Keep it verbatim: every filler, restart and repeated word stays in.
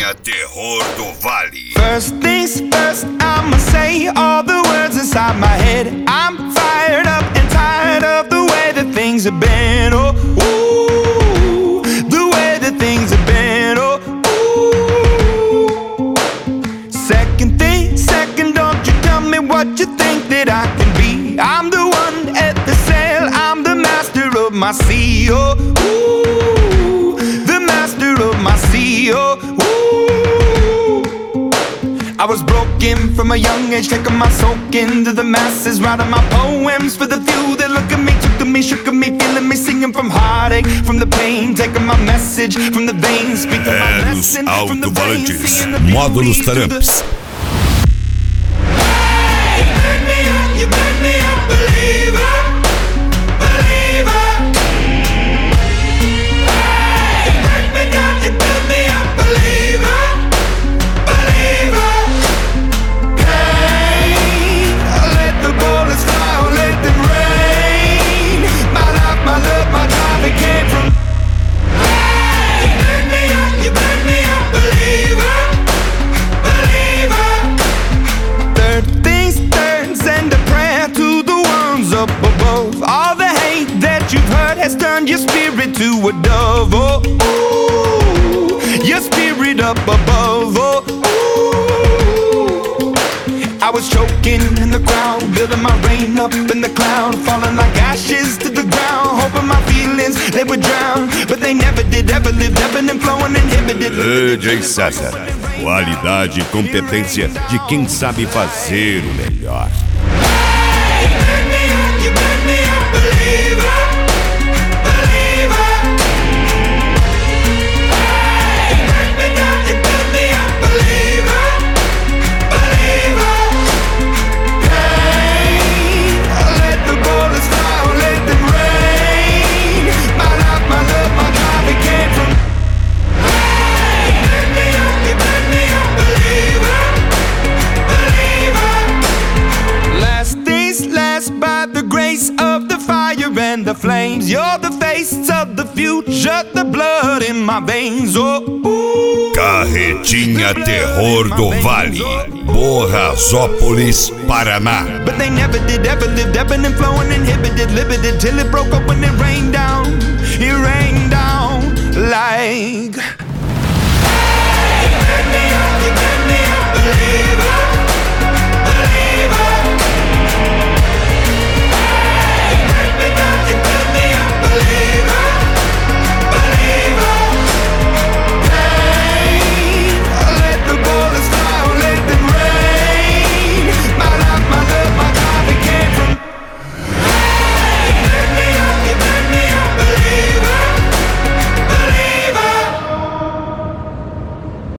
Carretinha Terror do Vale. First things first, I'ma say all the words inside my head. I'm fired up and tired of the way that things have been. Oh, ooh, the way that things have been. Oh, ooh. Second thing, second, don't you tell me what you think that I can be. I'm the one at the sail, I'm the master of my sea. Oh, ooh, the master of my sea. Oh, ooh. I was broken from a young age, taking my soak into the masses, writing my poems for the few that look at me, took to me, shook at me, feeling me, singing from heartache, from the pain, taking my message from the veins, speaking my lesson from the veins, seeing the Módulos Taramps. Hey, you burn me up, you burn me up, believer, believer. Hey, you burn me down, you build me up, believer, believer. Hey, let the bullets fly, or let them rain. My life, my love, my drive, it came from. Hey, you burn me up, you burn me up, believer, believer. Third things third, send a prayer to the ones up above. All the hate that you've heard has turned your spirit to a dove. Oh, ooh, your spirit up above. Oh, ooh. I was choking in the crowd, building my rain up in the cloud, falling like ashes to the ground, hoping my feelings they would drown, but they never did, ever lived, ebbing and flowing, inhibited. D J César, qualidade e competência de quem sabe fazer o melhor. Hey, you burn me up, you burn me up, believer, believer. Hey, you burn me down, you build me up, believer, believer. Hey, let the bullets fly, or let them rain. My life, my love, my drive, it came from. Hey, you burn me up, you burn me up, believer, believer. Last things last, by the grace of the fire and the flames. You're the face of the future, the blood in my veins. Oh, ooh. Carretinha Terror do Vale, Borrazópolis, Paraná. But they never did, ever lived, ebbing and flowing, inhibited, limited, till it broke up when it rained down. It rained down like. Hey, you burn me up, you burn me up, believer.